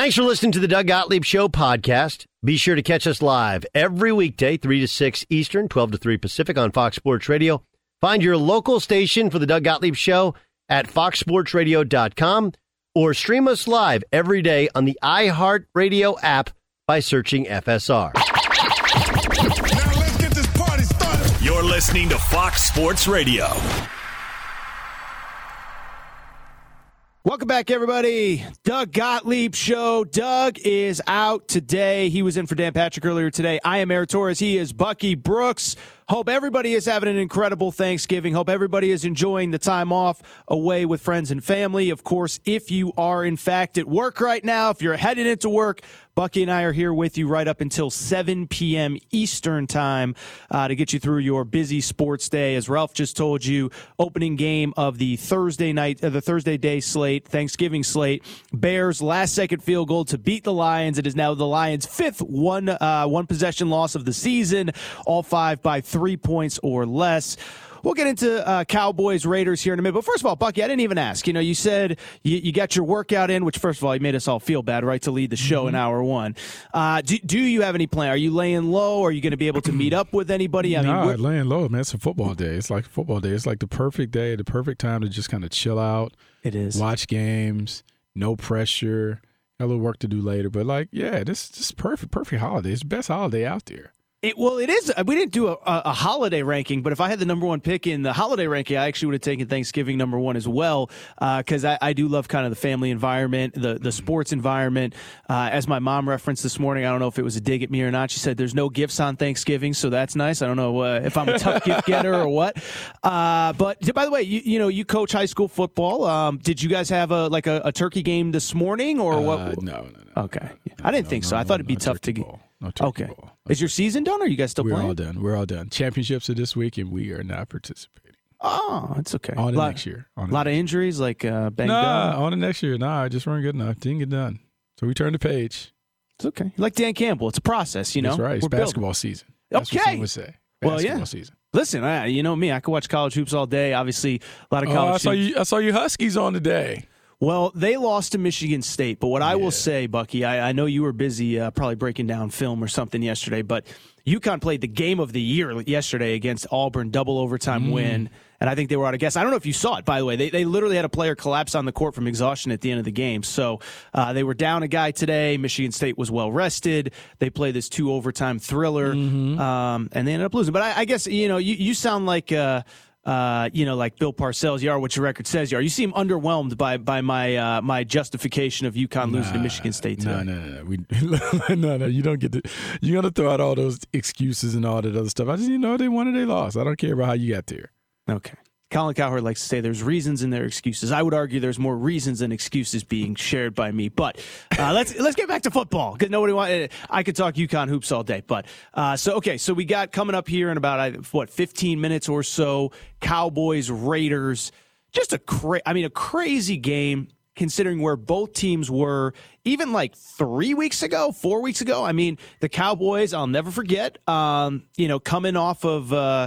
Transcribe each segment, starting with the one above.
Thanks for listening to the Doug Gottlieb Show podcast. Be sure to catch us live every weekday, 3 to 6 Eastern, 12 to 3 Pacific on Fox Sports Radio. Find your local station for the Doug Gottlieb Show at foxsportsradio.com or stream us live every day on the iHeartRadio app by searching FSR. Now let's get this party started. You're listening to Fox Sports Radio. Welcome back, everybody. Doug Gottlieb Show. Doug is out today. He was in for Dan Patrick earlier today. I am Eric Torres. He is Bucky Brooks. Hope everybody is having an incredible Thanksgiving. Hope everybody is enjoying the time off away with friends and family. Of course, if you are, in fact, at work right now, if you're headed into work, Bucky and I are here with you right up until 7 p.m. Eastern time to get you through your busy sports day. As Ralph just told you, opening game of the Thursday day slate, Thanksgiving slate. Bears last-second field goal to beat the Lions. It is now the Lions' fifth one-possession loss of the season, all 5 by 3 points or less. We'll get into Cowboys, Raiders here in a minute. But first of all, Bucky, I didn't even ask. You know, you said you got your workout in, which, first of all, you made us all feel bad, right, to lead the show in hour one. Do you have any plan? Are you laying low? Are you going to be able to meet up with anybody? Laying low, man. It's a football day. It's like a football day. It's like the perfect day, the perfect time to just kind of chill out. It is. Watch games, no pressure. Got a little work to do later. But, this is perfect holiday. It's the best holiday out there. It is. We didn't do a holiday ranking, but if I had the number one pick in the holiday ranking, I actually would have taken Thanksgiving number one as well, because I do love kind of the family environment, the sports environment. As my mom referenced this morning, I don't know if it was a dig at me or not. She said there's no gifts on Thanksgiving, so that's nice. I don't know if I'm a tough gift getter or what. But by the way, you coach high school football. Did you guys have a turkey game this morning or what? No. Okay, I didn't think so. I thought it'd be tough to get. No turkey ball. Is your season done, or are you guys still playing? We're all done. Championships are this week, and we are not participating. Oh, it's okay. On the next year. A lot of injuries, banged up? On the next year. I just weren't good enough. Didn't get done. So we turned the page. It's okay. Like Dan Campbell. It's a process, That's right. It's basketball season. That's what someone would say. Basketball season. Listen, you know me. I could watch college hoops all day. Obviously, a lot of college hoops. I saw you Huskies on today. Well, they lost to Michigan State, but what I will say, Bucky, I know you were busy probably breaking down film or something yesterday, but UConn played the game of the year yesterday against Auburn, double overtime win, and I think they were out of gas. I don't know if you saw it, by the way. They literally had a player collapse on the court from exhaustion at the end of the game. So they were down a guy today. Michigan State was well rested. They played this 2 overtime thriller, and they ended up losing. But I guess, you sound like like Bill Parcells, you are what your record says you are. You seem underwhelmed by my my justification of UConn losing to Michigan State today. No. You don't get to. You got to throw out all those excuses and all that other stuff. I just they won or they lost. I don't care about how you got there. Okay. Colin Cowherd likes to say there's reasons in their excuses. I would argue there's more reasons than excuses being shared by me. But let's get back to football because nobody wanted. I could talk UConn hoops all day. But so we got coming up here in about 15 minutes or so. Cowboys, Raiders, just a crazy game considering where both teams were even 3 weeks ago, 4 weeks ago. I mean, the Cowboys, I'll never forget, coming off of,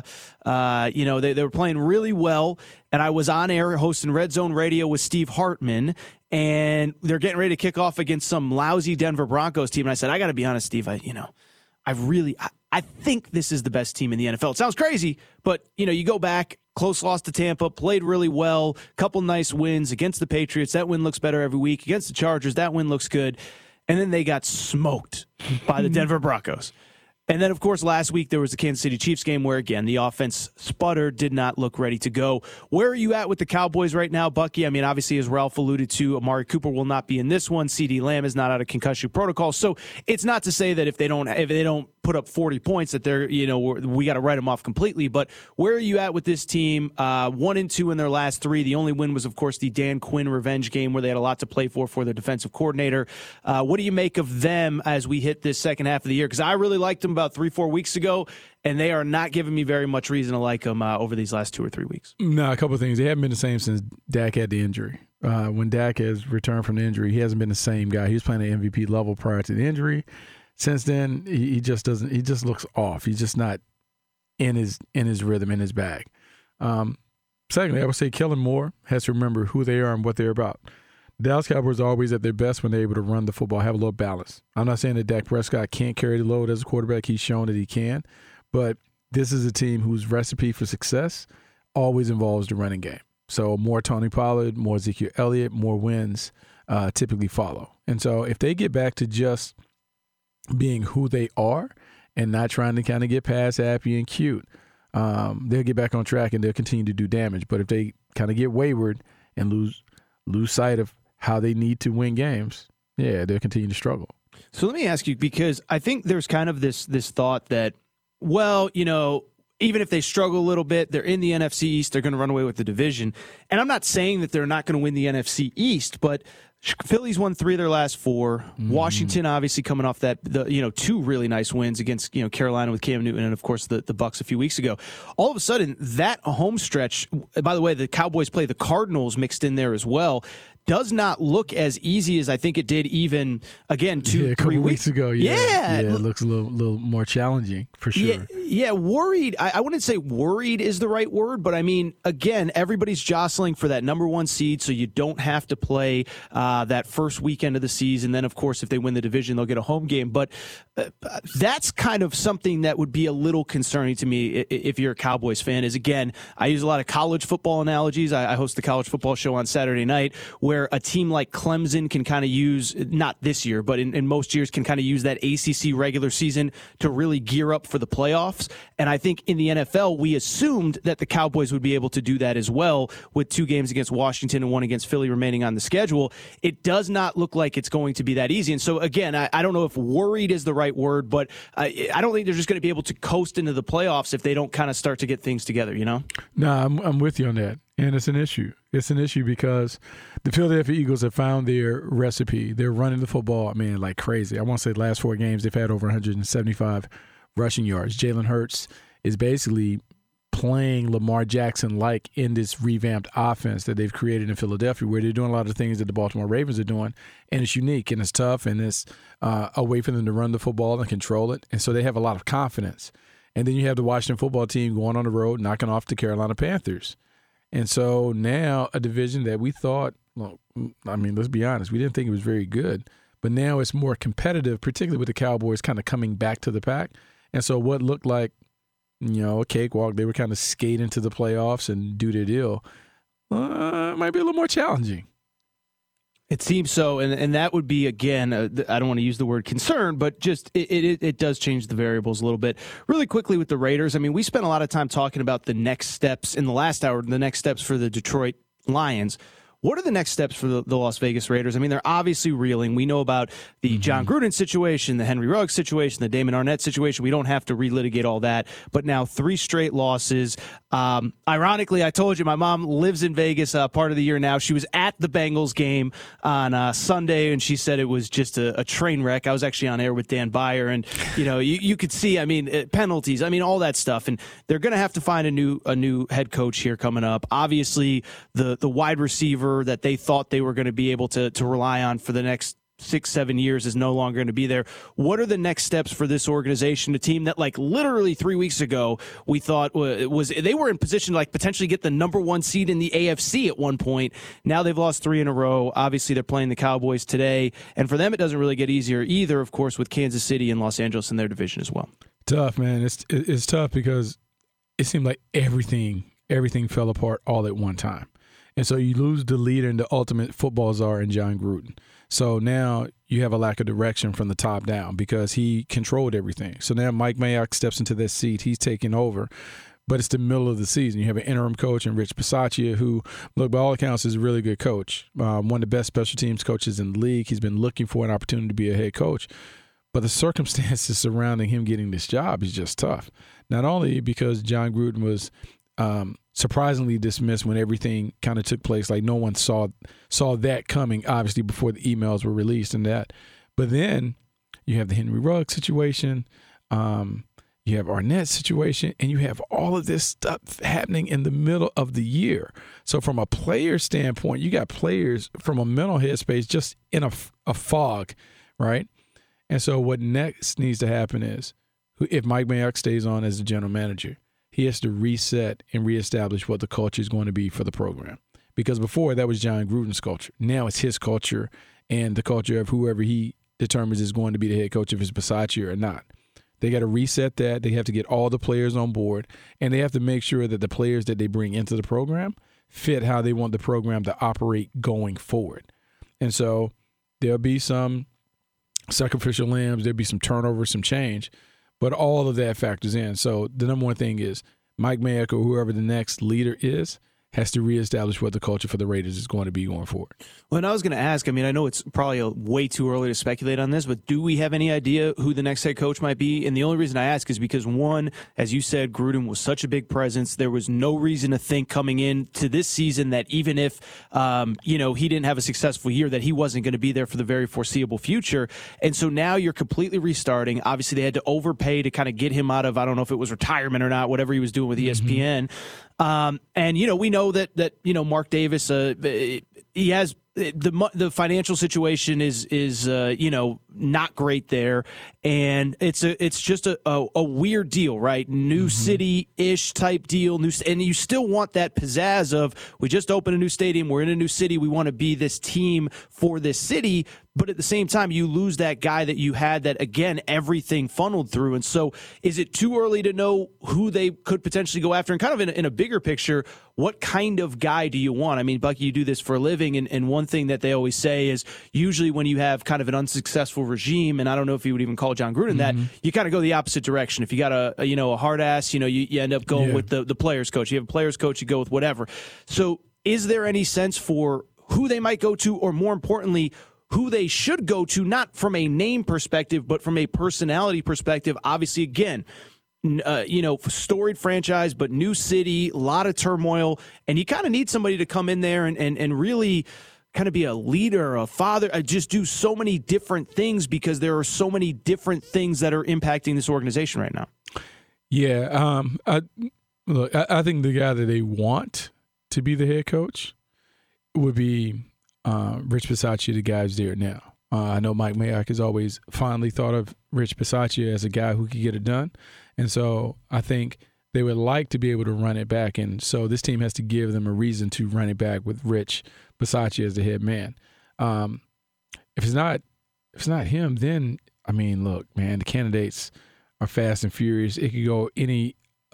they were playing really well. And I was on air hosting Red Zone Radio with Steve Hartman, and they're getting ready to kick off against some lousy Denver Broncos team. And I said, I got to be honest, Steve, I think this is the best team in the NFL. It sounds crazy, but, you go back, close loss to Tampa, played really well, couple nice wins against the Patriots. That win looks better every week. Against the Chargers, that win looks good. And then they got smoked by the Denver Broncos. And then, of course, last week there was the Kansas City Chiefs game where, again, the offense sputtered, did not look ready to go. Where are you at with the Cowboys right now, Bucky? I mean, obviously, as Ralph alluded to, Amari Cooper will not be in this one. CeeDee Lamb is not out of concussion protocol. So it's not to say that if they don't put up 40 points that they're, we got to write them off completely. But where are you at with this team? 1-2 in their last 3. The only win was, of course, the Dan Quinn revenge game where they had a lot to play for their defensive coordinator. What do you make of them as we hit this second half of the year? Because I really liked them about 3-4 weeks ago, and they are not giving me very much reason to like them over these last 2 or 3 weeks. No, a couple of things. They haven't been the same since Dak had the injury. When Dak has returned from the injury, he hasn't been the same guy. He was playing at MVP level prior to the injury. Since then, he just doesn't. He just looks off. He's just not in his rhythm, in his bag. Secondly, I would say Kellen Moore has to remember who they are and what they're about. Dallas Cowboys are always at their best when they're able to run the football, have a little balance. I'm not saying that Dak Prescott can't carry the load as a quarterback. He's shown that he can. But this is a team whose recipe for success always involves the running game. So more Tony Pollard, more Ezekiel Elliott, more wins typically follow. And so if they get back to just being who they are and not trying to kind of get past happy and cute, they'll get back on track and they'll continue to do damage. But if they kind of get wayward and lose sight of how they need to win games, they'll continue to struggle. So let me ask you, because I think there's kind of this thought that, well, even if they struggle a little bit, they're in the NFC East, they're going to run away with the division. And I'm not saying that they're not going to win the NFC East, but Philly's won 3 of their last 4. Washington, obviously, coming off that, 2 really nice wins against Carolina with Cam Newton and, of course, the Bucs a few weeks ago. All of a sudden, that home stretch, by the way, the Cowboys play the Cardinals mixed in there as well, does not look as easy as I think it did even, again, 2-3 weeks ago. Yeah, it looks a little more challenging for sure. Yeah, worried. I wouldn't say worried is the right word, but I mean, again, everybody's jostling for that number 1 seed, so you don't have to play that first weekend of the season. Then, of course, if they win the division, they'll get a home game. But that's kind of something that would be a little concerning to me if you're a Cowboys fan. Is, again, I use a lot of college football analogies. I host the college football show on Saturday night, where a team like Clemson can kind of use, not this year, but in most years, can kind of use that ACC regular season to really gear up for the playoffs. And I think in the NFL, we assumed that the Cowboys would be able to do that as well, with 2 games against Washington and 1 against Philly remaining on the schedule. It does not look like it's going to be that easy. And so, again, I don't know if worried is the right word, but I don't think they're just going to be able to coast into the playoffs if they don't kind of start to get things together, No, I'm with you on that. And it's an issue. It's an issue because the Philadelphia Eagles have found their recipe. They're running the football, like crazy. I want to say the last 4 games, they've had over 175 rushing yards. Jalen Hurts is basically playing Lamar Jackson-like in this revamped offense that they've created in Philadelphia, where they're doing a lot of things that the Baltimore Ravens are doing, and it's unique, and it's tough, and it's a way for them to run the football and control it. And so they have a lot of confidence. And then you have the Washington football team going on the road, knocking off the Carolina Panthers. And so now a division that we thought, let's be honest, we didn't think it was very good. But now it's more competitive, particularly with the Cowboys kind of coming back to the pack. And so what looked like, a cakewalk, they were kind of skate into the playoffs and do their deal, might be a little more challenging. It seems so, and that would be, again, I don't want to use the word concern, but just it does change the variables a little bit. Really quickly with the Raiders, I mean, we spent a lot of time talking about the next steps in the last hour, the next steps for the Detroit Lions. What are the next steps for the Las Vegas Raiders? I mean, they're obviously reeling. We know about the John Gruden situation, the Henry Ruggs situation, the Damon Arnett situation. We don't have to relitigate all that. But now 3 straight losses. Ironically, I told you my mom lives in Vegas part of the year now. She was at the Bengals game on Sunday, and she said it was just a train wreck. I was actually on air with Dan Beyer, and you could see, penalties, all that stuff. And they're going to have to find a new head coach here coming up. Obviously, the wide receiver that they thought they were going to be able to rely on for the next 6-7 years is no longer going to be there. What are the next steps for this organization, a team that literally 3 weeks ago we thought was they were in position to potentially get the number 1 seed in the AFC at one point. Now they've lost 3 in a row. Obviously they're playing the Cowboys today, and for them it doesn't really get easier either, of course, with Kansas City and Los Angeles in their division as well. Tough, man. It's tough because it seemed like everything fell apart all at one time. And so you lose the leader and the ultimate football czar in John Gruden. So now you have a lack of direction from the top down because he controlled everything. So now Mike Mayock steps into this seat. He's taking over. But it's the middle of the season. You have an interim coach in Rich Bisaccia who, look, by all accounts, is a really good coach. One of the best special teams coaches in the league. He's been looking for an opportunity to be a head coach. But the circumstances surrounding him getting this job is just tough. Not only because John Gruden was surprisingly dismissed when everything kind of took place. No one saw that coming, obviously, before the emails were released and that. But then you have the Henry Ruggs situation. You have Arnett's situation, and you have all of this stuff happening in the middle of the year. So from a player standpoint, you got players from a mental headspace just in a fog, right? And so what next needs to happen is, if Mike Mayock stays on as the general manager, he has to reset and reestablish what the culture is going to be for the program. because before that was John Gruden's culture. Now it's his culture and the culture of whoever he determines is going to be the head coach, if it's Bisaccia or not. They got to reset that. They have to get all the players on board, and they have to make sure that the players that they bring into the program fit how they want the program to operate going forward. And so there'll be some sacrificial lambs, there'll be some turnover, some change, but all of that factors in. So the number one thing is Mike Mayock or whoever the next leader is has to reestablish what the culture for the Raiders is going to be going forward. Well, and I was going to ask, I mean, I know it's probably way too early to speculate on this, but do we have any idea who the next head coach might be? And the only reason I ask is because, one, as you said, Gruden was such a big presence. There was no reason to think coming into this season that even if, he didn't have a successful year, that he wasn't going to be there for the very foreseeable future. And so now you're completely restarting. Obviously, they had to overpay to kind of get him out of, I don't know if it was retirement or not, whatever he was doing with ESPN. We know that Mark Davis, he has the financial situation is not great there, and it's just a weird deal, right? New city-ish type deal, and you still want that pizzazz of, we just opened a new stadium, we're in a new city, we want to be this team for this city. But at the same time, you lose that guy that you had that, again, everything funneled through. And so is it too early to know who they could potentially go after? And kind of in a bigger picture, what kind of guy do you want? I mean, Bucky, you do this for a living, and one thing that they always say is usually when you have kind of an unsuccessful regime, and I don't know if you would even call John Gruden that, you kind of go the opposite direction. If you got a hard ass, you end up going with the players coach. You have a players coach, you go with whatever. So is there any sense for who they might go to, or more importantly, who they should go to, not from a name perspective, but from a personality perspective? Obviously, again, storied franchise, but new city, a lot of turmoil, and you kind of need somebody to come in there and really kind of be a leader, a father, just do so many different things, because there are so many different things that are impacting this organization right now. Yeah, I think the guy that they want to be the head coach would be Rich Bisaccia, the guy who's there now. I know Mike Mayock has always fondly thought of Rich Bisaccia as a guy who could get it done. And so I think they would like to be able to run it back. And so this team has to give them a reason to run it back with Rich Bisaccia as the head man. If it's not him, then, I mean, look, man, the candidates are fast and furious. It could go any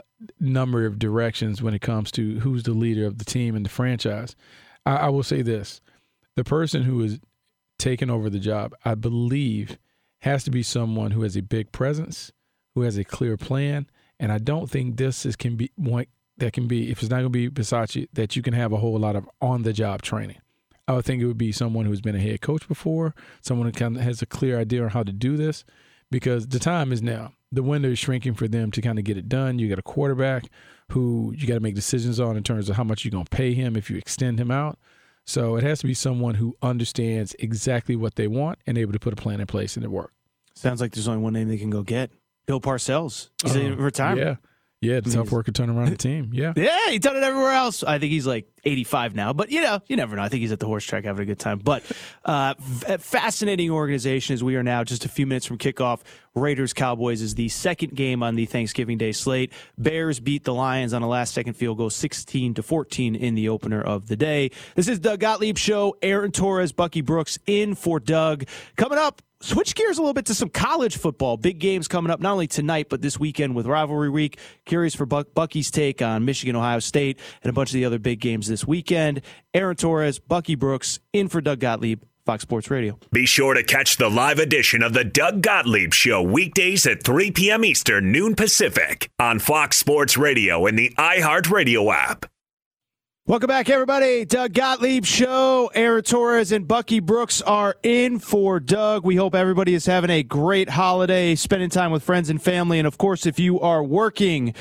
number of directions when it comes to who's the leader of the team and the franchise. I will say this. The person who is taking over the job, I believe, has to be someone who has a big presence, who has a clear plan, and I don't think can be one that can be, if it's not going to be Bisaccia, that you can have a whole lot of on-the-job training. I would think it would be someone who's been a head coach before, someone who kind of has a clear idea on how to do this, because the time is now. The window is shrinking for them to kind of get it done. You got a quarterback who you got to make decisions on in terms of how much you're going to pay him if you extend him out. So it has to be someone who understands exactly what they want and able to put a plan in place and it work. Sounds like there's only one name they can go get. Bill Parcells. He's in retirement. Yeah, it's tough work to turn around the team. Yeah. Yeah, he's done it everywhere else. I think he's like 85 now, but you never know. I think he's at the horse track having a good time. But fascinating organization as we are now just a few minutes from kickoff. Raiders-Cowboys is the second game on the Thanksgiving Day slate. Bears beat the Lions on a last-second field goal, 16-14 in the opener of the day. This is Doug Gottlieb Show. Aaron Torres, Bucky Brooks in for Doug. Coming up, switch gears a little bit to some college football. Big games coming up not only tonight, but this weekend with Rivalry Week. Curious for Bucky's take on Michigan, Ohio State, and a bunch of the other big games this weekend. Aaron Torres, Bucky Brooks, in for Doug Gottlieb, Fox Sports Radio. Be sure to catch the live edition of the Doug Gottlieb Show weekdays at 3 p.m. Eastern, noon Pacific on Fox Sports Radio and the iHeartRadio app. Welcome back, everybody. Doug Gottlieb Show. Aaron Torres and Bucky Brooks are in for Doug. We hope everybody is having a great holiday, spending time with friends and family. And, of course, if you are working,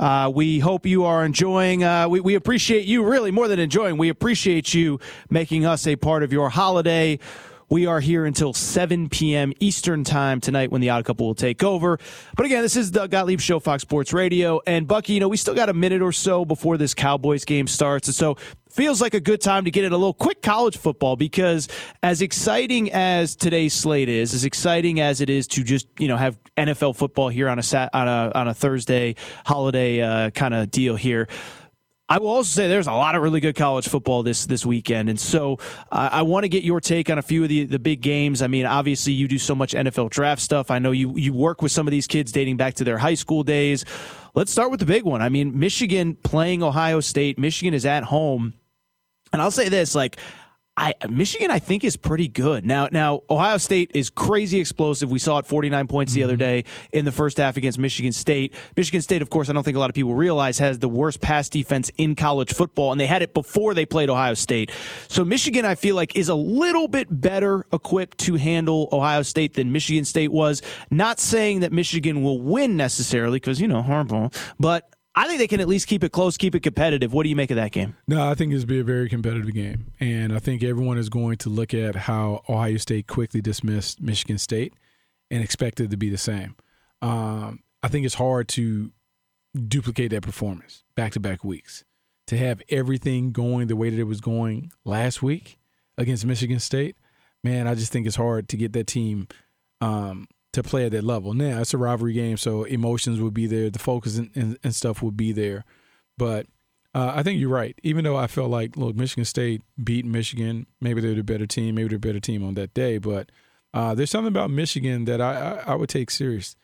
we hope you are enjoying. We appreciate you, really, more than enjoying. We appreciate you making us a part of your holiday. We are here until 7 p.m. Eastern time tonight when the Odd Couple will take over. But again, this is the Gottlieb Show, Fox Sports Radio. And Bucky, we still got a minute or so before this Cowboys game starts. And so feels like a good time to get in a little quick college football, because as exciting as today's slate is, as exciting as it is to just, have NFL football here on a Thursday holiday kind of deal here, I will also say there's a lot of really good college football this weekend, and so I want to get your take on a few of the big games. I mean, obviously you do so much NFL draft stuff. I know you work with some of these kids dating back to their high school days. Let's start with the big one. I mean, Michigan playing Ohio State. Michigan is at home, and I'll say this, Michigan, I think, is pretty good. Now, Ohio State is crazy explosive. We saw it 49 points the other day in the first half against Michigan State. Michigan State, of course, I don't think a lot of people realize, has the worst pass defense in college football, and they had it before they played Ohio State. So Michigan, I feel like, is a little bit better equipped to handle Ohio State than Michigan State was. Not saying that Michigan will win necessarily, because, Harbaugh, but I think they can at least keep it close, keep it competitive. What do you make of that game? No, I think it's be a very competitive game. And I think everyone is going to look at how Ohio State quickly dismissed Michigan State and expect it to be the same. I think it's hard to duplicate that performance back-to-back weeks. To have everything going the way that it was going last week against Michigan State, man, I just think it's hard to get that team to play at that level. Now, it's a rivalry game, so emotions will be there. The focus and stuff will be there. But I think you're right. Even though I felt like, look, Michigan State beat Michigan. Maybe they're the better team. Maybe they're a better team on that day. But there's something about Michigan that I would take seriously.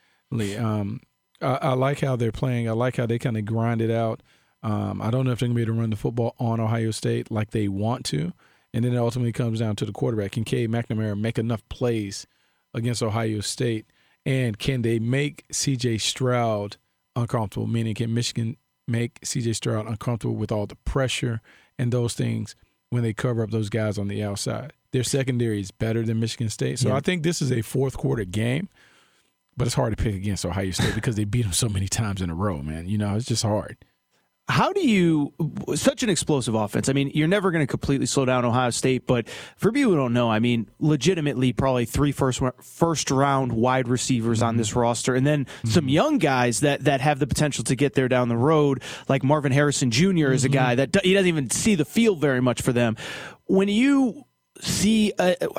I like how they're playing. I like how they kind of grind it out. I don't know if they're going to be able to run the football on Ohio State like they want to. And then it ultimately comes down to the quarterback. Can Cade McNamara make enough plays against Ohio State, and can they make C.J. Stroud uncomfortable, meaning can Michigan make C.J. Stroud uncomfortable with all the pressure and those things when they cover up those guys on the outside? Their secondary is better than Michigan State. So I think this is a fourth-quarter game, but it's hard to pick against Ohio State because they beat them so many times in a row, man. It's just hard. How do you – such an explosive offense. I mean, you're never going to completely slow down Ohio State, but for people who don't know, I mean, legitimately probably 3 first-round wide receivers on this roster, and then some young guys that have the potential to get there down the road, like Marvin Harrison Jr. is a guy that he doesn't even see the field very much for them. When you – see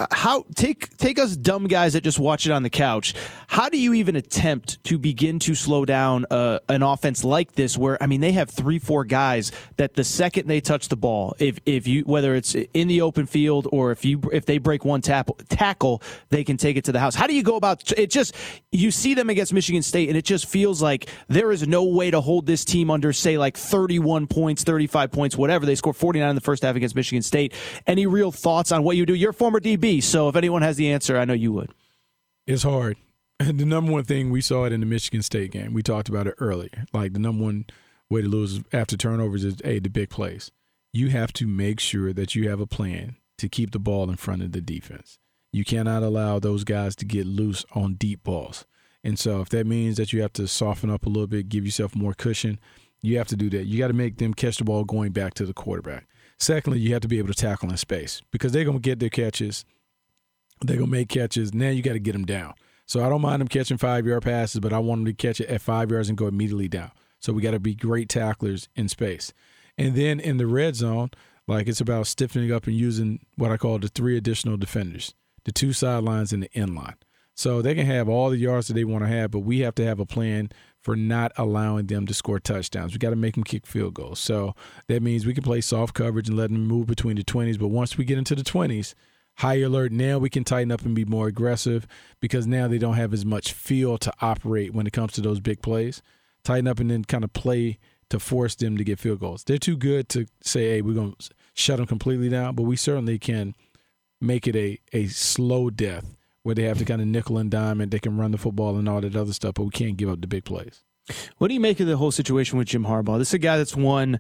take us dumb guys that just watch it on the couch. How do you even attempt to begin to slow down an offense like this where, I mean, they have 3-4 guys that the second they touch the ball, if you, whether it's in the open field or if they break one tackle, they can take it to the house. How do you go about it? Just, you see them against Michigan State and it just feels like there is no way to hold this team under, say, like 31 points, 35 points, whatever. They scored 49 in the first half against Michigan State. Any real thoughts on what you do? You're a former DB, so if anyone has the answer, I know you would. It's hard. The number one thing, we saw it in the Michigan State game. We talked about it earlier. Like, the number one way to lose after turnovers is, the big plays. You have to make sure that you have a plan to keep the ball in front of the defense. You cannot allow those guys to get loose on deep balls. And so if that means that you have to soften up a little bit, give yourself more cushion, you have to do that. You got to make them catch the ball going back to the quarterback. Secondly, you have to be able to tackle in space because they're going to get their catches. They're going to make catches. Now you got to get them down. So I don't mind them catching 5-yard passes, but I want them to catch it at 5 yards and go immediately down. So we got to be great tacklers in space. And then in the red zone, like, it's about stiffening up and using what I call the 3 additional defenders, the 2 sidelines and the end line. So they can have all the yards that they want to have, but we have to have a plan for not allowing them to score touchdowns. We got to make them kick field goals. So that means we can play soft coverage and let them move between the 20s. But once we get into the 20s, high alert, now we can tighten up and be more aggressive because now they don't have as much feel to operate when it comes to those big plays. Tighten up and then kind of play to force them to get field goals. They're too good to say, hey, we're going to shut them completely down, but we certainly can make it a slow death where they have to kind of nickel and dime and they can run the football and all that other stuff, but we can't give up the big plays. What do you make of the whole situation with Jim Harbaugh? This is a guy that's won,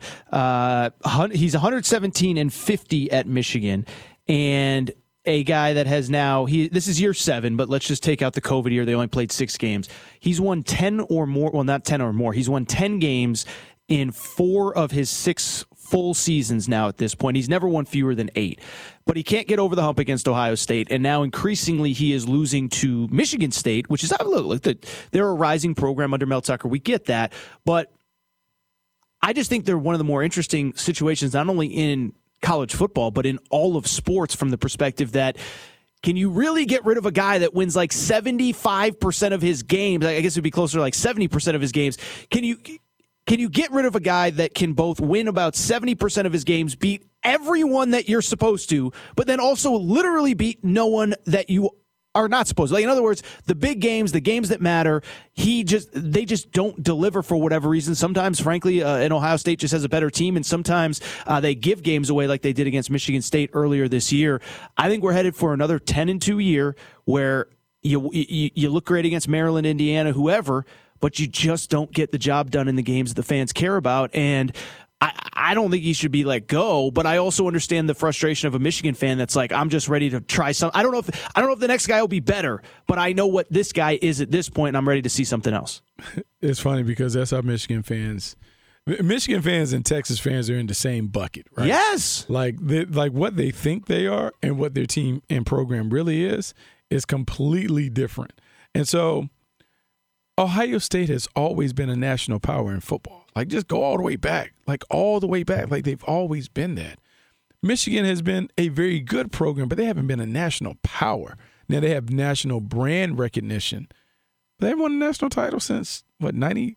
he's 117-50 at Michigan, and a guy that has now, this is year 7, but let's just take out the COVID year. They only played 6 games. He's won 10 or more, well, not 10 or more. He's won 10 games in 4 of his 6 full seasons now at this point. He's never won fewer than 8. But he can't get over the hump against Ohio State, and now increasingly he is losing to Michigan State, which is, look, they're a rising program under Mel Tucker. We get that. But I just think they're one of the more interesting situations, not only in college football, but in all of sports, from the perspective that, can you really get rid of a guy that wins like 75% of his games? I guess it would be closer to like 70% of his games. Can can you get rid of a guy that can both win about 70% of his games, beat everyone that you're supposed to, but then also literally beat no one that you are not supposed to? Like, in other words, the big games, the games that matter, they just don't deliver for whatever reason. Sometimes, frankly, and Ohio State just has a better team, and sometimes they give games away like they did against Michigan State earlier this year. I think we're headed for another 10-2 year where you look great against Maryland, Indiana, whoever, but you just don't get the job done in the games that the fans care about. And I don't think he should be let go, but I also understand the frustration of a Michigan fan that's like, I'm just ready to try some. I don't know if the next guy will be better, but I know what this guy is at this point, and I'm ready to see something else. It's funny because that's how Michigan fans and Texas fans are in the same bucket, right? Yes. Like what they think they are and what their team and program really is completely different. And so Ohio State has always been a national power in football. Like, just go all the way back. Like, all the way back. Like, they've always been that. Michigan has been a very good program, but they haven't been a national power. Now, they have national brand recognition. They haven't won a national title since, 98?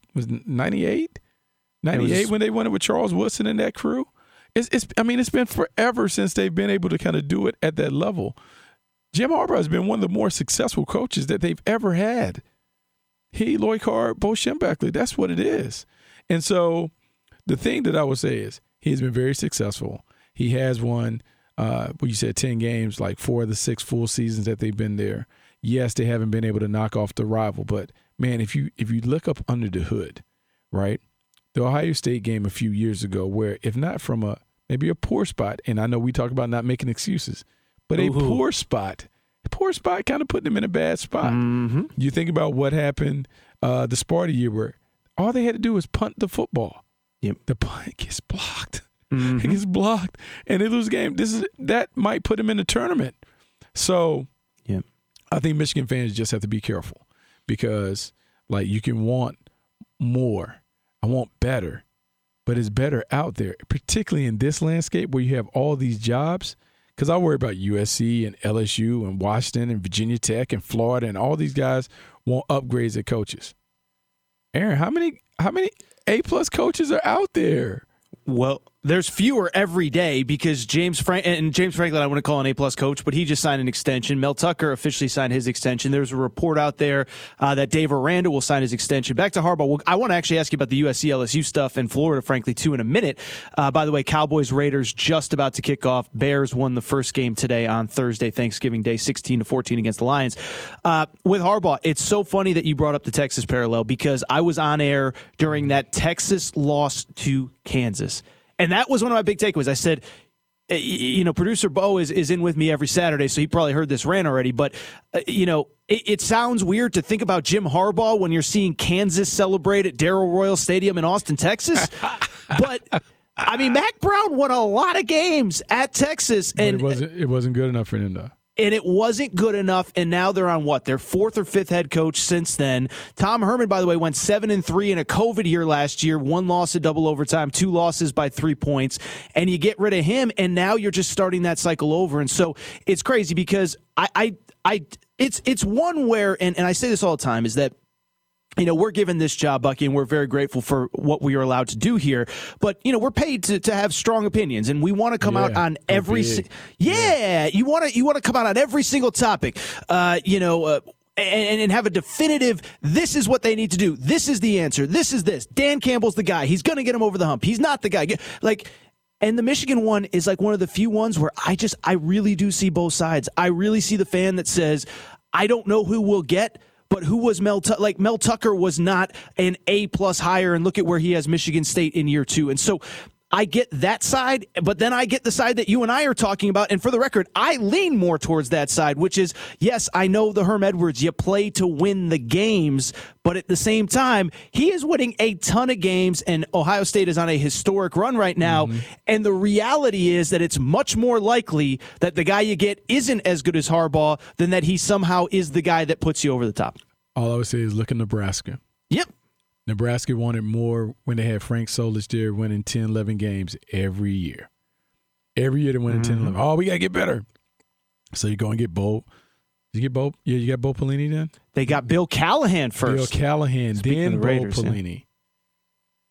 98 when they won it with Charles Woodson and that crew? It's been forever since they've been able to kind of do it at that level. Jim Harbaugh has been one of the more successful coaches that they've ever had. He, Lloyd Carr, Bo Schembechler, that's what it is. And so the thing that I would say is he's been very successful. He has won, you said 10 games, like 4 of the 6 full seasons that they've been there. Yes, they haven't been able to knock off the rival, but, man, if you look up under the hood, right, the Ohio State game a few years ago where if not from maybe a poor spot, and I know we talk about not making excuses, but a poor spot kind of put them in a bad spot. Mm-hmm. You think about what happened the Sparta year where all they had to do was punt the football. Yep. The punt gets blocked. Mm-hmm. It gets blocked, and they lose the game. That might put them in the tournament. So yep. I think Michigan fans just have to be careful because, like, you can want more. I want better, but it's better out there, particularly in this landscape where you have all these jobs. Because I worry about USC and LSU and Washington and Virginia Tech and Florida, and all these guys want upgrades at coaches. Aaron, how many A-plus coaches are out there? Well, there's fewer every day because James Franklin, I want to call an A-plus coach, but he just signed an extension. Mel Tucker officially signed his extension. There's a report out there that Dave Aranda will sign his extension. Back to Harbaugh, I want to actually ask you about the USC-LSU stuff and Florida, frankly, too, in a minute. By the way, Cowboys-Raiders just about to kick off. Bears won the first game today on Thursday, Thanksgiving Day, 16-14 against the Lions. With Harbaugh, it's so funny that you brought up the Texas parallel because I was on air during that Texas loss to Kansas. And that was one of my big takeaways. I said, producer Bo is in with me every Saturday, so he probably heard this rant already. But, it sounds weird to think about Jim Harbaugh when you're seeing Kansas celebrate at Darrell Royal Stadium in Austin, Texas. But, Mac Brown won a lot of games at Texas. And it wasn't good enough for him, though. And it wasn't good enough, and now they're on their 4th or 5th head coach since then. Tom Herman, by the way, went 7-3 in a COVID year last year, 1 loss at double overtime, 2 losses by 3 points, and you get rid of him, and now you're just starting that cycle over. And so it's crazy because it's one where, and I say this all the time, is that we're given this job, Bucky, and we're very grateful for what we are allowed to do here. But, we're paid to have strong opinions, and we want to come out on every you want to come out on every single topic. And have a definitive, this is what they need to do. This is the answer. This is this. Dan Campbell's the guy. He's going to get him over the hump. He's not the guy. And the Michigan one is like one of the few ones where I really do see both sides. I really see the fan that says, I don't know who we'll get, but who was Mel Tucker? Mel Tucker was not an A-plus hire, and look at where he has Michigan State in year 2. And so I get that side, but then I get the side that you and I are talking about. And for the record, I lean more towards that side, which is, yes, I know the Herm Edwards, you play to win the games, but at the same time, he is winning a ton of games, and Ohio State is on a historic run right now. Mm-hmm. And the reality is that it's much more likely that the guy you get isn't as good as Harbaugh than that he somehow is the guy that puts you over the top. All I would say is look at Nebraska. Yep. Nebraska wanted more when they had Frank Solich there winning 10, 11 games every year. Every year they win 10, 11. Oh, we got to get better. So you go and get Bo. Did you get Bo? Yeah, you got Bo Pelini then? They got Bill Callahan first. Bill Callahan, then Bo Pelini.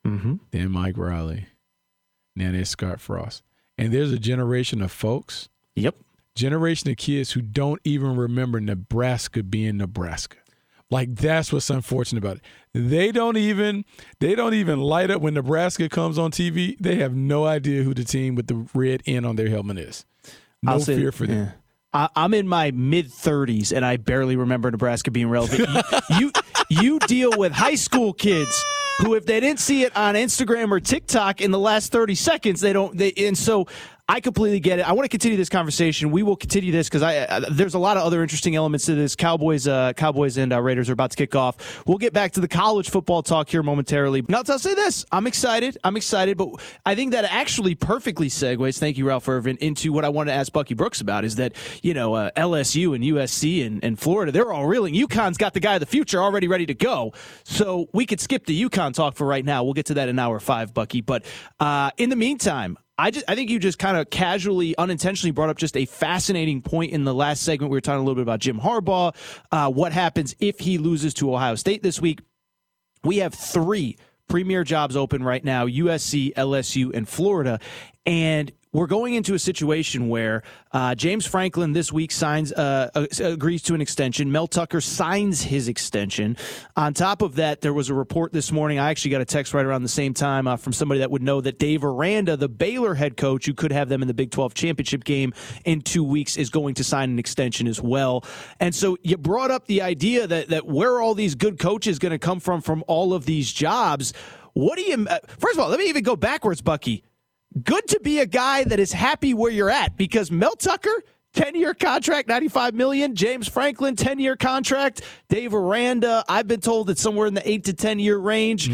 then Mike Riley, now there's Scott Frost. And there's a generation of folks, generation of kids who don't even remember Nebraska being Nebraska. Like, that's what's unfortunate about it. They don't even light up when Nebraska comes on TV. They have no idea who the team with the red N on their helmet is. No fear for them. I'm in my mid-30s, and I barely remember Nebraska being relevant. You deal with high school kids who, if they didn't see it on Instagram or TikTok in the last 30 seconds, and so I completely get it. I want to continue this conversation. We will continue this because there's a lot of other interesting elements to this. Cowboys and Raiders are about to kick off. We'll get back to the college football talk here momentarily. Now, I'll say this. I'm excited, but I think that actually perfectly segues, thank you, Ralph Irvin, into what I wanted to ask Bucky Brooks about, is that, LSU and USC and Florida, they're all reeling. UConn's got the guy of the future already ready to go. So we could skip the UConn talk for right now. We'll get to that in hour 5, Bucky. But in the meantime, I think you just kind of casually, unintentionally brought up just a fascinating point in the last segment. We were talking a little bit about Jim Harbaugh, what happens if he loses to Ohio State this week. We have 3 premier jobs open right now, USC, LSU, and Florida. And we're going into a situation where James Franklin this week agrees to an extension. Mel Tucker signs his extension. On top of that, there was a report this morning. I actually got a text right around the same time from somebody that would know that Dave Aranda, the Baylor head coach, who could have them in the Big 12 championship game in 2 weeks, is going to sign an extension as well. And so you brought up the idea that where are all these good coaches going to come from all of these jobs? What do you? First of all, let me even go backwards, Bucky. Good to be a guy that is happy where you're at, because Mel Tucker, 10-year contract, $95 million. James Franklin, 10-year contract. Dave Aranda, I've been told it's somewhere in the 8 to 10-year range.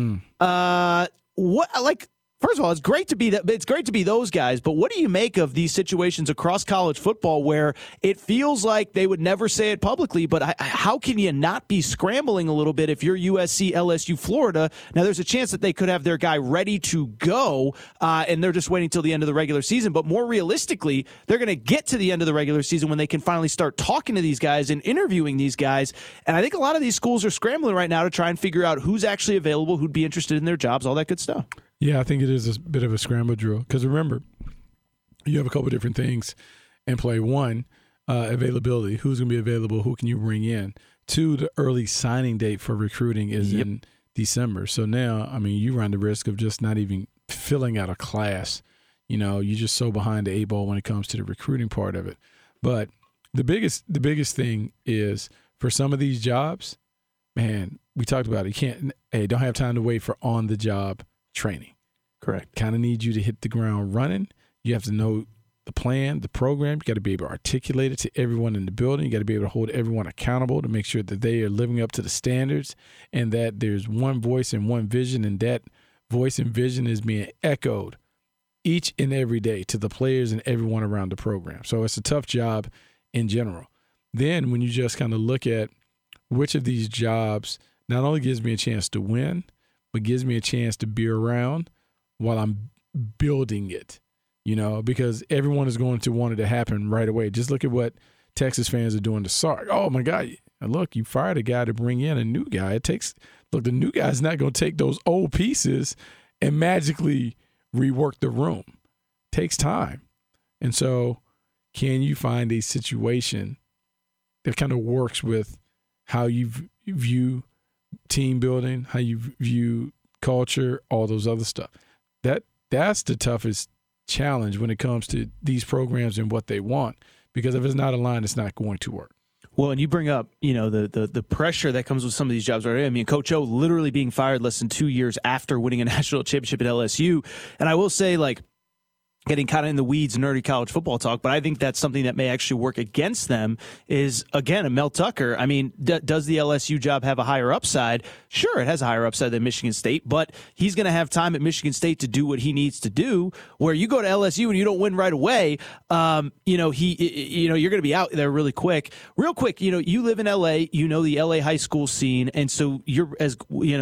First of all, it's great to be those guys, but what do you make of these situations across college football where it feels like they would never say it publicly, but how can you not be scrambling a little bit if you're USC, LSU, Florida? Now, there's a chance that they could have their guy ready to go, and they're just waiting till the end of the regular season, but more realistically, they're going to get to the end of the regular season when they can finally start talking to these guys and interviewing these guys, and I think a lot of these schools are scrambling right now to try and figure out who's actually available, who'd be interested in their jobs, all that good stuff. Yeah, I think it is a bit of a scramble drill because remember, you have a couple different things in play. One, availability. Who's going to be available? Who can you bring in? 2, the early signing date for recruiting is in December. So now, you run the risk of just not even filling out a class. You're just so behind the 8 ball when it comes to the recruiting part of it. But the biggest thing is for some of these jobs, man, we talked about it. Don't have time to wait for on-the-job training. Correct. Kind of need you to hit the ground running. You have to know the plan, the program. You got to be able to articulate it to everyone in the building. You got to be able to hold everyone accountable to make sure that they are living up to the standards and that there's one voice and one vision, and that voice and vision is being echoed each and every day to the players and everyone around the program. So it's a tough job in general. Then when you just kind of look at which of these jobs not only gives me a chance to win, but gives me a chance to be around while I'm building it, because everyone is going to want it to happen right away. Just look at what Texas fans are doing to Sark. Oh, my God. Look, you fired a guy to bring in a new guy. The new guy's not going to take those old pieces and magically rework the room. It takes time. And so can you find a situation that kind of works with how you view team building, how you view culture, all those other stuff. That's the toughest challenge when it comes to these programs and what they want, because if it's not aligned, it's not going to work. Well, and you bring up, the pressure that comes with some of these jobs, right? Coach O literally being fired less than 2 years after winning a national championship at LSU. And I will say, getting kind of in the weeds, nerdy college football talk, but I think that's something that may actually work against them is, again, a Mel Tucker. Does the LSU job have a higher upside? Sure, it has a higher upside than Michigan State, but he's going to have time at Michigan State to do what he needs to do, where you go to LSU and you don't win right away, you're going to be out there really quick. Real quick, you live in LA, the LA high school scene, and so you're as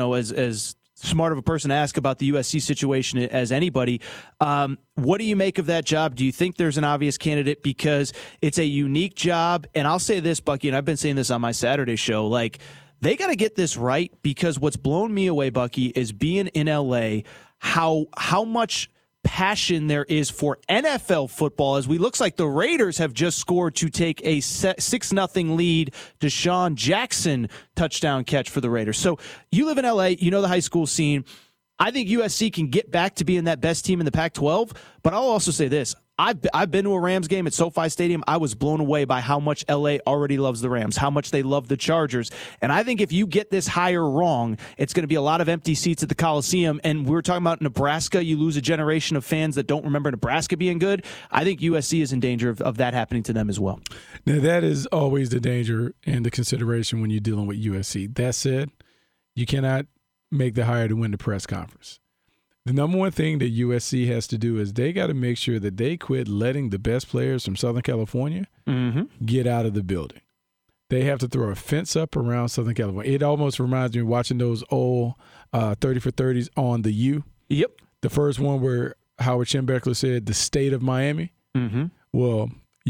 smart of a person to ask about the USC situation as anybody. What do you make of that job? Do you think there's an obvious candidate because it's a unique job? And I'll say this, Bucky, and I've been saying this on my Saturday show, they got to get this right, because what's blown me away, Bucky, is being in LA, how much passion there is for NFL football, as we looks like the Raiders have just scored to take a 6-0 lead. Deshaun Jackson touchdown catch for the Raiders. So you live in LA, you know the high school scene. I think USC can get back to being that best team in the Pac-12, but I'll also say this. I've been to a Rams game at SoFi Stadium. I was blown away by how much LA already loves the Rams, how much they love the Chargers. And I think if you get this hire wrong, it's going to be a lot of empty seats at the Coliseum. And we were talking about Nebraska. You lose a generation of fans that don't remember Nebraska being good. I think USC is in danger of that happening to them as well. Now, that is always the danger and the consideration when you're dealing with USC. That said, you cannot make the hire to win the press conference. The number one thing that USC has to do is they got to make sure that they quit letting the best players from Southern California get out of the building. They have to throw a fence up around Southern California. It almost reminds me of watching those old 30 for 30s on the U. Yep. The first one where Howard Schembechler said the state of Miami. Well,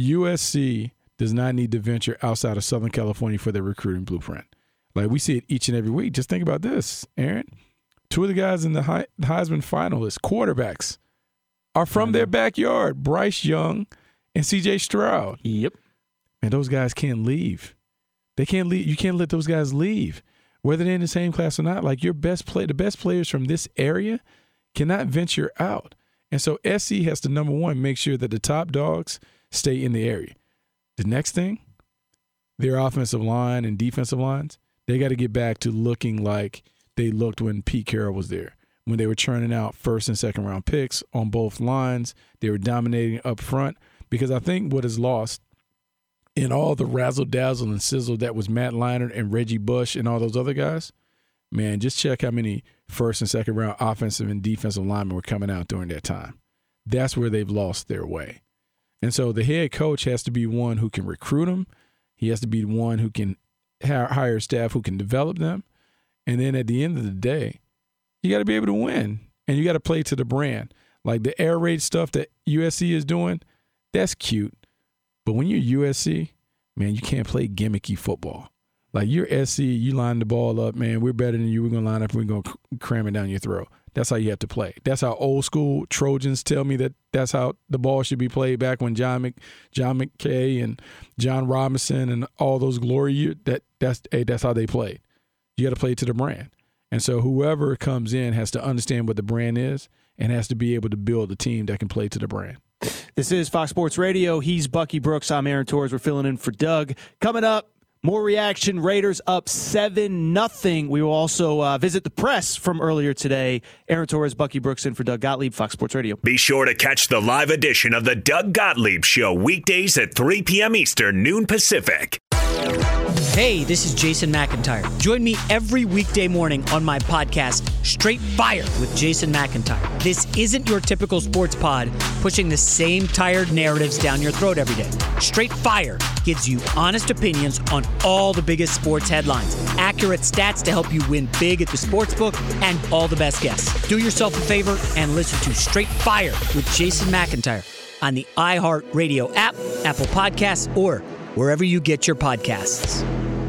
USC does not need to venture outside of Southern California for their recruiting blueprint. Like, we see it each and every week. Just think about this, Aaron. Two of the guys in the Heisman finalists, quarterbacks, are from their backyard. Bryce Young and C.J. Stroud. Yep. And those guys can't leave. They can't leave. You can't let those guys leave, whether they're in the same class or not. Like, the best players from this area cannot venture out. And so SC has to, number one, make sure that the top dogs stay in the area. The next thing, their offensive line and defensive lines, they got to get back to looking like they looked when Pete Carroll was there, when they were churning out first and second round picks on both lines. They were dominating up front, because I think what is lost in all the razzle-dazzle and sizzle that was Matt Leinart and Reggie Bush and all those other guys, man, just check how many first and second round offensive and defensive linemen were coming out during that time. That's where they've lost their way. And so the head coach has to be one who can recruit them. He has to be one who can hire staff who can develop them. And then at the end of the day, you got to be able to win, and you got to play to the brand. Like the air raid stuff that USC is doing, that's cute. But when you're USC, man, you can't play gimmicky football. Like, you're SC, you line the ball up, man, we're better than you. We're going to line up and we're going to cram it down your throat. That's how you have to play. That's how old school Trojans tell me that that's how the ball should be played back when John McKay and John Robinson and all those glory years, that's how they played. You got to play to the brand. And so whoever comes in has to understand what the brand is and has to be able to build a team that can play to the brand. This is Fox Sports Radio. He's Bucky Brooks. I'm Aaron Torres. We're filling in for Doug. Coming up, more reaction. Raiders up 7-0. We will also visit the press from earlier today. Aaron Torres, Bucky Brooks in for Doug Gottlieb, Fox Sports Radio. Be sure to catch the live edition of the Doug Gottlieb Show weekdays at 3 p.m. Eastern, noon Pacific. Hey, this is Jason McIntyre. Join me every weekday morning on my podcast, Straight Fire with Jason McIntyre. This isn't your typical sports pod pushing the same tired narratives down your throat every day. Straight Fire gives you honest opinions on all the biggest sports headlines, accurate stats to help you win big at the sportsbook, and all the best guests. Do yourself a favor and listen to Straight Fire with Jason McIntyre on the iHeartRadio app, Apple Podcasts, or wherever you get your podcasts.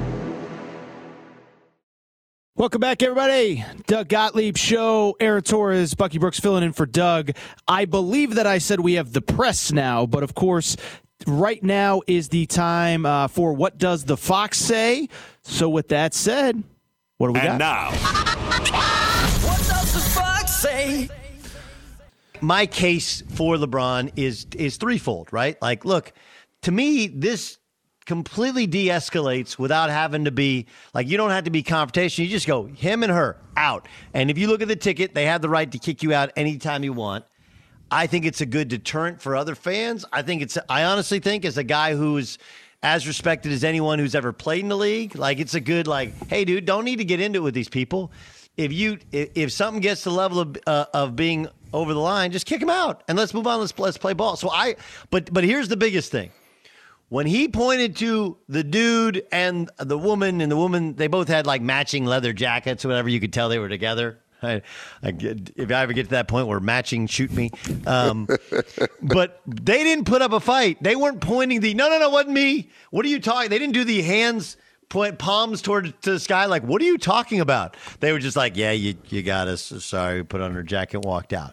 Welcome back, everybody. Doug Gottlieb Show. Aaron Torres, Bucky Brooks filling in for Doug. I believe that I said we have the press now, but of course, right now is the time for What Does the Fox Say? So with that said, what do we got? And now, What does the Fox say? My case for LeBron is threefold, right? Like, look, to me, this completely de-escalates without having to be, like, you don't have to be confrontational. You just go, him and her, out. And if you look at the ticket, they have the right to kick you out anytime you want. I think it's a good deterrent for other fans. I honestly think, as a guy who's as respected as anyone who's ever played in the league, like, it's a good, like, hey, dude, don't need to get into it with these people. If something gets to the level of being over the line, just kick him out and let's move on. Let's play ball. So but here's the biggest thing. When he pointed to the dude and the woman, they both had like matching leather jackets or whatever. You could tell they were together. If I ever get to that point where matching shoot me. But they didn't put up a fight. They weren't pointing no, wasn't me. What are you talking? They didn't do the hands point palms to the sky, like, what are you talking about? They were just like, yeah, you got us. Sorry, put on her jacket, walked out.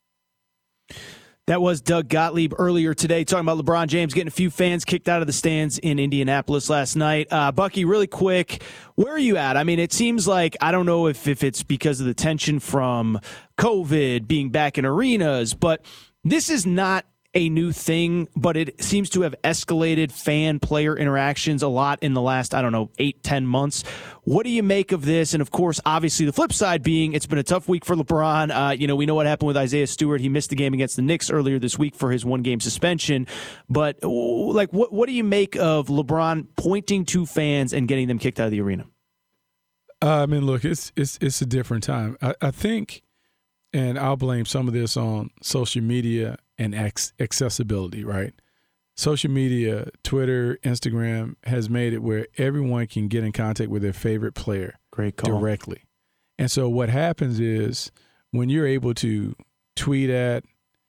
That was Doug Gottlieb earlier today talking about LeBron James getting a few fans kicked out of the stands in Indianapolis last night. Bucky, really quick, where are you at? I mean, it seems like, I don't know if it's because of the tension from COVID, being back in arenas, but this is not a new thing, but it seems to have escalated fan-player interactions a lot in the last, 8-10 months. What do you make of this? And, of course, obviously the flip side being it's been a tough week for LeBron. We know what happened with Isaiah Stewart. He missed the game against the Knicks earlier this week for his one-game suspension. But, what do you make of LeBron pointing to fans and getting them kicked out of the arena? Look, it's a different time. I think, and I'll blame some of this on social media and accessibility, right? Social media, Twitter, Instagram has made it where everyone can get in contact with their favorite player directly. And so what happens is when you're able to tweet at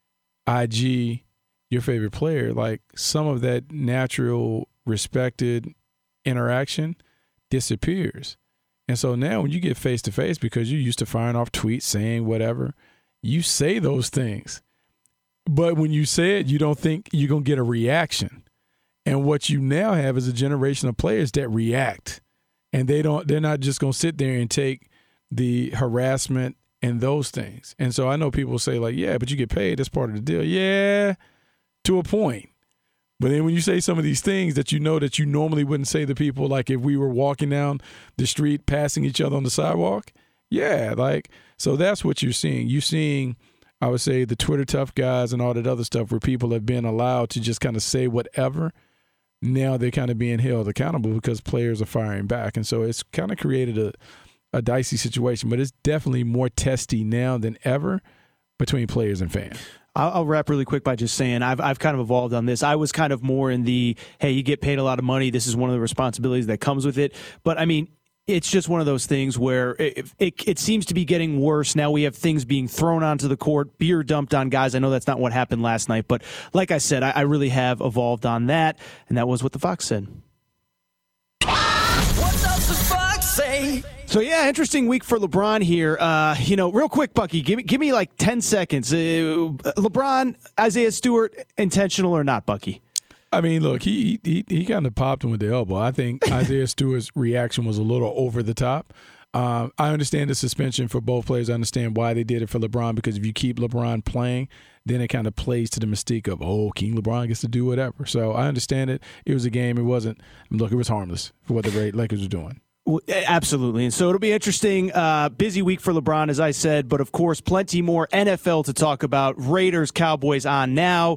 IG your favorite player, like some of that natural, respected interaction disappears. And so now when you get face-to-face, because you're used to firing off tweets, saying whatever, you say those things. But when you say it, you don't think you're going to get a reaction. And what you now have is a generation of players that react. And they're not just going to sit there and take the harassment and those things. And so I know people say, like, yeah, but you get paid. That's part of the deal. Yeah, to a point. But then when you say some of these things that you normally wouldn't say to people, like if we were walking down the street passing each other on the sidewalk, yeah, like, so that's what you're seeing. You're seeing, I would say, the Twitter tough guys and all that other stuff where people have been allowed to just kind of say whatever. Now they're kind of being held accountable because players are firing back. And so it's kind of created a dicey situation, but it's definitely more testy now than ever between players and fans. I'll wrap really quick by just saying I've kind of evolved on this. I was kind of more in the, hey, you get paid a lot of money. This is one of the responsibilities that comes with it. But, I mean, it's just one of those things where it seems to be getting worse. Now we have things being thrown onto the court, beer dumped on guys. I know that's not what happened last night. But like I said, I really have evolved on that. And that was what the Fox said. What does the Fox say? So, yeah, interesting week for LeBron here. Real quick, Bucky, give me like 10 seconds. LeBron, Isaiah Stewart, intentional or not, Bucky? I mean, look, he kind of popped him with the elbow. I think Isaiah Stewart's reaction was a little over the top. I understand the suspension for both players. I understand why they did it for LeBron, because if you keep LeBron playing, then it kind of plays to the mystique of, King LeBron gets to do whatever. So I understand it. It was a game. It wasn't – look, it was harmless for what the Lakers were doing. Absolutely. And so it'll be interesting. Busy week for LeBron, as I said, but of course, plenty more NFL to talk about. Raiders, Cowboys on now.